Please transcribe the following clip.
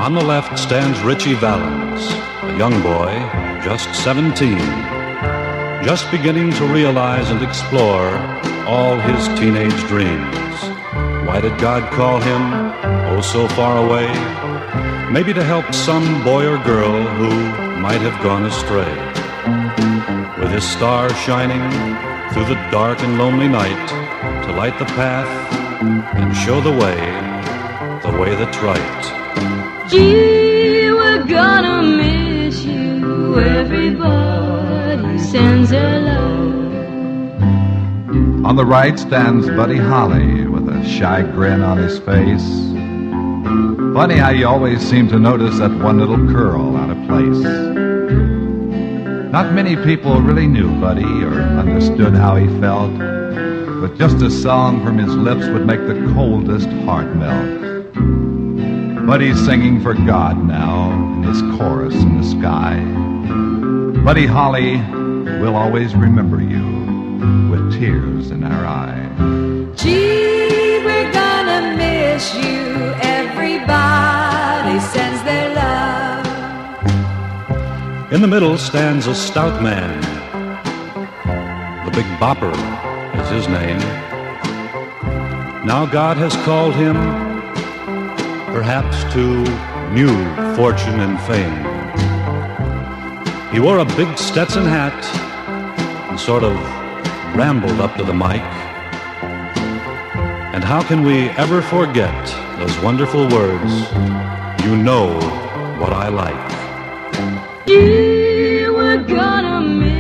On the left stands Richie Valens, a young boy, just 17, just beginning to realize and explore all his teenage dreams. Why did God call him, oh so far away? Maybe to help some boy or girl who might have gone astray. With his star shining through the dark and lonely night to light the path and show the way that's right. Gee, we're gonna miss you. Everybody sends their love. On the right stands Buddy Holly with a shy grin on his face. Funny how you always seem to notice that one little curl out of place. Not many people really knew Buddy or understood how he felt, but just a song from his lips would make the coldest heart melt. Buddy's singing for God now in his chorus in the sky. Buddy Holly, we'll always remember you with tears in our eyes. Gee, we're gonna miss you. Everybody sends their love. In the middle stands a stout man. The Big Bopper is his name. Now God has called him, perhaps to new fortune and fame. He wore a big Stetson hat and sort of rambled up to the mic. And how can we ever forget those wonderful words, you know what I like. Yeah, we're gonna miss